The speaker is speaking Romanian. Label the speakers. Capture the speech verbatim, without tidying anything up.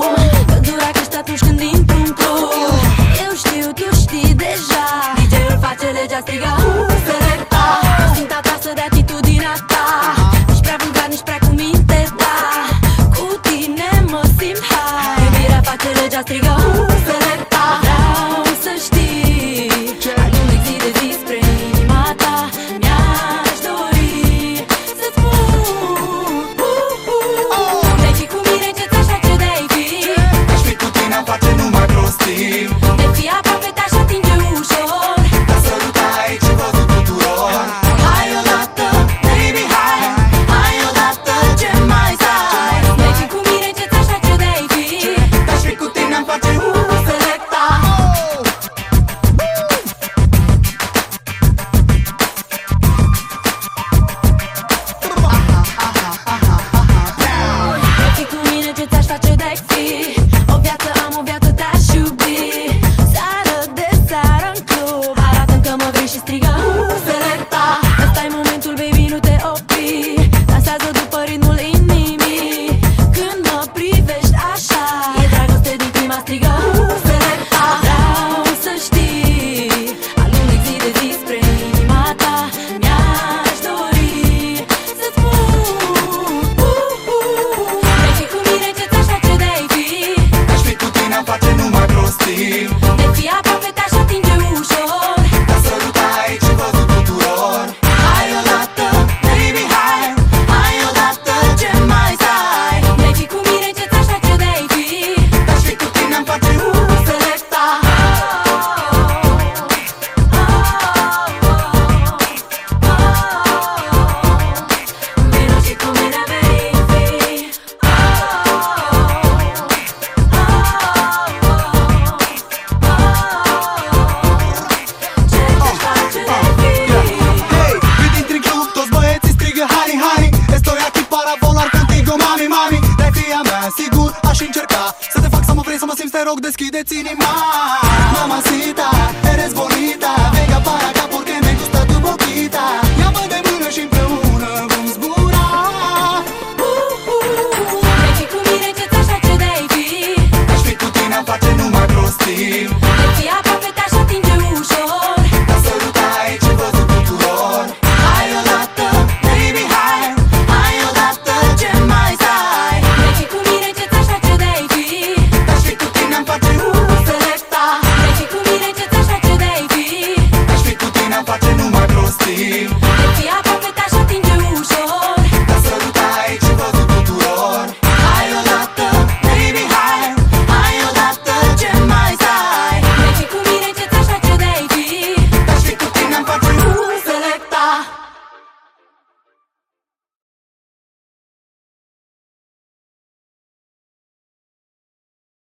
Speaker 1: Căldura crește atunci când intru în club. Eu știu, tu știi deja. D J-ul face legea, strigă selecta. Ținta ta să dea atitudinea ta. Nici prea vulgar, nici prea cu minte, da. Cu tine mă simt high. Iubirea face legea, strigă selecta. Vreau să știi, alunec zi de zi spre inima ta. Mi-aș dori să spun Vei fi cu mine, ce-ți aș face de-ai fi.
Speaker 2: Aș fi cu tine, am face numai prostii.
Speaker 1: De fi aproape te-aș atinge ușor.
Speaker 2: Te-a sărutat aici, e văzut tuturor.
Speaker 1: Hai odată, baby, hai. Hai odată, ce mai stai? Vei fi cu mine, ce-ți aș face de-ai fi.
Speaker 2: Aș fi cu tine, am face
Speaker 1: Selecta. Vei fi cu mine, ce ți-aș face de-ai fi. O viață am, o viață te-aș iubi. Seară de seară în club, arată-mi că mă vrei și strigă Selecta. Ăsta-i momentul, baby, nu te opri. Dansează după ritmul inimii. Când mă privești așa, e dragoste din prima, strigă Selecta. Vreau să știi, alunec zi de zi spre inima ta. Mi-aș dori să spun Vei fi cu mine, ce ți-aș face de-ai fi.
Speaker 2: Aș fi cu tine, am face numai prostii.
Speaker 1: De fi aproape te-aș atinge ușor.
Speaker 2: Te-a sărutat aici, e văzut tuturor.
Speaker 1: Hai odată, baby, hai. Hai odată, ce mai stai? Vei fi cu mine, ce ți-aș face de-ai fi.
Speaker 2: Aș fi cu tine, am face
Speaker 1: Selecta. Vino și cu mine vei fi. Ce ți-aș face de-ai fi.
Speaker 2: Hey, vin dintr-un club, toți băieții strigă Hani, Hani. Estoy aquí para volar contigo, mami, mami. De-ai fi a mea, sigur, aș încerca să te fac să mă vrei, să mă simți, te rog, deschideți inima. Mamacita, eres bonita. Venga para acá porque me gusta tu boquita. Ia-mă de mână și împreună vom zbura.
Speaker 1: Vei fi cu mine, ce ți-aș face de-ai fi.
Speaker 2: Aș fi cu tine, am face numai prostii.
Speaker 1: De fi aproape te-aș atinge ușor.
Speaker 2: Te-a sărutat aici, e văzut tuturor.
Speaker 1: Hai odată, baby, hai. Hai odată, ce mai stai? Vei fi cu mine, ce ți-aș face de-ai fi.
Speaker 2: Aș fi cu tine, am face
Speaker 1: Selecta. Vei fi cu mine, ce ți-aș face de-ai fi.
Speaker 2: Aș fi cu tine, am face numai prostii.
Speaker 1: De fi aproape te-aș atinge ușor.